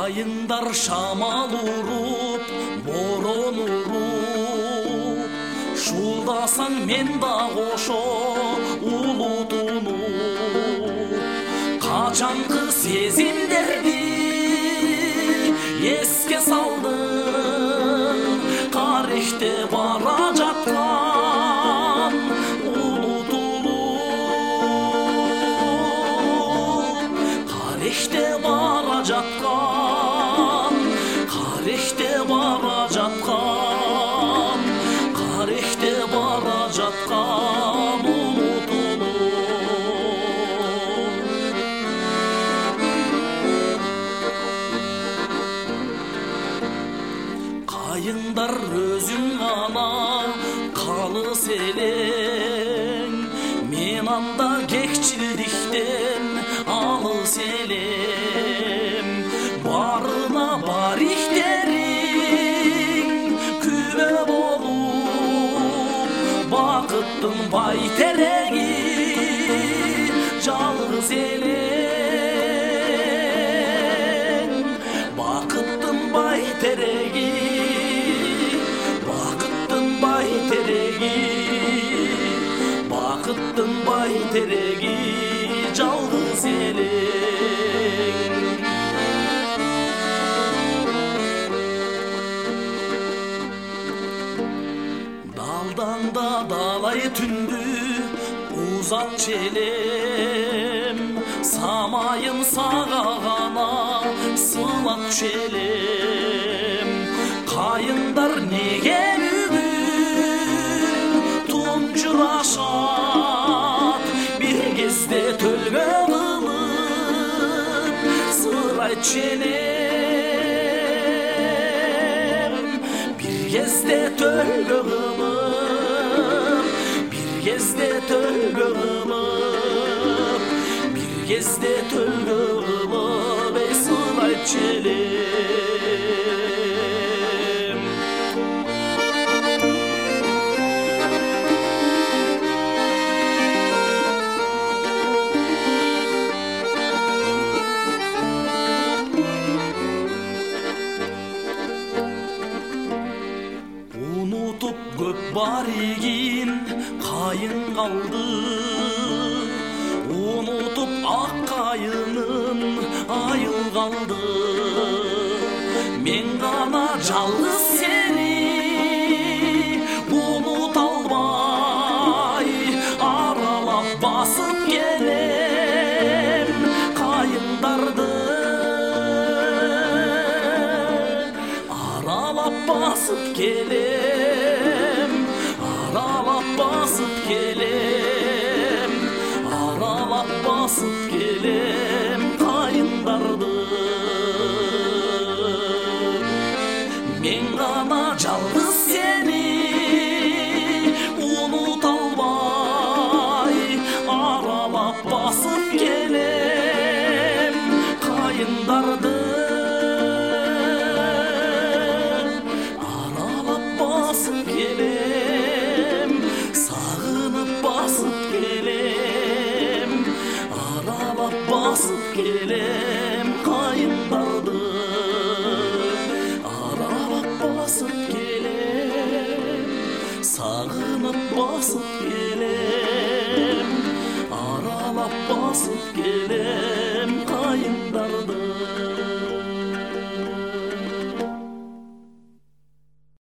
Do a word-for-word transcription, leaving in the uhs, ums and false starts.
Кайындар шамал уруп, борон уруп, шулдасаң мен да кошо улутуну. Качанкы сезимдерди эске салдың, тарихте бара жаткан улутулуп, тарихте бара жаткан, тарихте бара жаткан, тарихте бара жаткан улутулуп. Кайындар өзүң гана калыс элең, мен анда кекчилдиктен алыс элем. Барына бар ихтериң күбө болуп, бакыттын бай тереги жалгыз элең. Бакыттын бай тереги, бакыттын бай тереги, бакыттын бай тереги жалгыз элең. Далдан да далай түндү узатчы элем, самайын сага гана сылатчы элем. Кайындар неге бүгүн тунжурашат, бир кезде төлгө кылып сырайтчы элем. Бир кезде төлгө кылып, бир кезде төлгө кылып, бир кезде төлгө кылып ey сырайтчы элем. Унутуп көп баригин кайын калды, унутуп ак кайынын айыл калды. Мен гана жалгыз сени унута албай, аралап басып келем кайындарды, аралап басып келем, аралап басып келем, аралап басып келем кайындарды. Мен гана жалгыз сени унута албай, аралап басып келем кайындарды. Басып келем, сагынып басып келем, аралап басып келем кайындарды. Аралап басып келем, сагынып басып келем, аралап басып келем кайындарды.